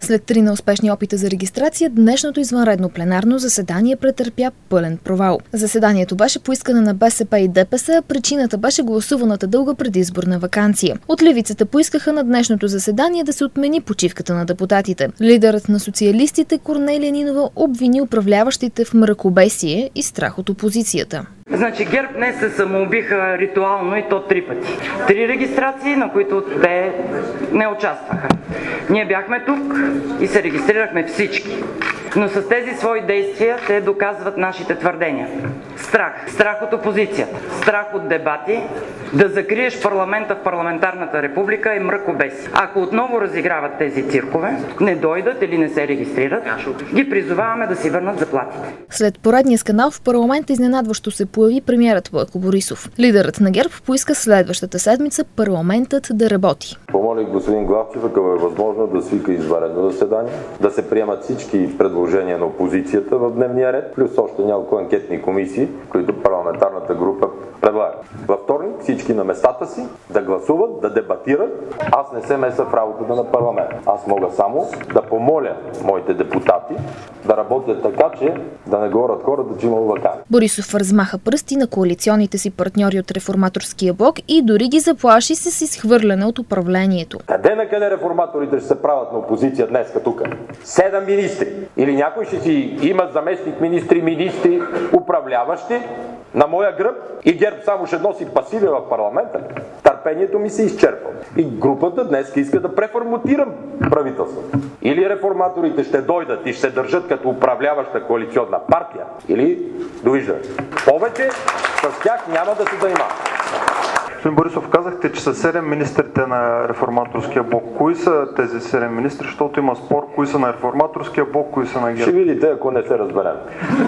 След 3 неуспешни опита за регистрация, днешното извънредно пленарно заседание претърпя пълен провал. Заседанието беше по искане на БСП и ДПС, а причината беше гласуваната дълга предизборна ваканция. От левицата поискаха на днешното заседание да се отмени почивката на депутатите. Лидерът на социалистите Корнелия Нинова обвини управляващите в мракобесие и страх от опозицията. Значи ГЕРБ днес се самоубиха ритуално и то 3 пъти. 3 регистрации, на които те не участваха. Ние бяхме тук и се регистрирахме всички. Но с тези свои действия те доказват нашите твърдения. Страх. Страх от опозицията. Страх от дебати. Да закриеш парламента в парламентарната република е мракобесие. Ако отново разиграват тези циркове, не дойдат или не се регистрират, ги призоваваме да си върнат заплатите. След поредния скандал в парламента изненадващо се появи премиерът Бойко Борисов. Лидерът на ГЕРБ поиска следващата седмица парламентът да работи. Помолих господин Главчев, ако е възможно, да свика извънредно заседание, да се приемат всички предложения на опозицията в дневния ред, плюс още няколко анкетни комисии, които парламентарната група предлага. Във вторник всички на местата си да гласуват, да дебатират. Аз не се меса в работата на парламента. Аз мога само да помоля моите депутати да работят така, че да не говорят хората, че има ваканция. Борисов размаха пръсти на коалиционните си партньори от Реформаторския блок и дори ги заплаши с изхвърляне от управлението. Къде на къде реформаторите ще се правят на опозиция днес тук? 7 министри. Или някой ще си имат заместник министри, управляващи на моя гръб и ГЕРБ само ще носи пасиви в парламента. Търпението ми се изчерпва. И групата днес иска да преформатирам правителството. Или реформаторите ще дойдат и ще се държат като управляваща коалиционна партия, или довиждане. Повече с тях няма да се занимава. Господин Борисов, казахте, че са 7 министрите на Реформаторския блок. Кои са тези 7 министри, защото има спор, кои са на Реформаторския блок, кои са на ГЕРБ? Ще видите, ако не се разберем.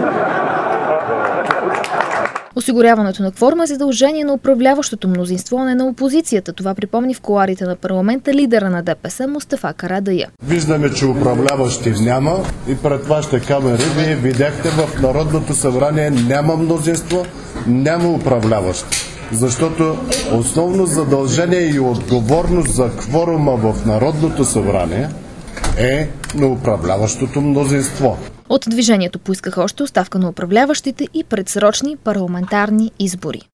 Осигуряването на кворума е задължение на управляващото мнозинство, а не на опозицията. Това припомни в кулоарите на парламента лидера на ДПС Мустафа Карадайъ. Виждаме, че управляващи няма и пред вашите камери вие видяхте, в Народното събрание няма мнозинство, няма управляващи. Защото основно задължение и отговорност за кворума в Народното събрание е на управляващото мнозинство. От движението поискаха още оставка на управляващите и предсрочни парламентарни избори.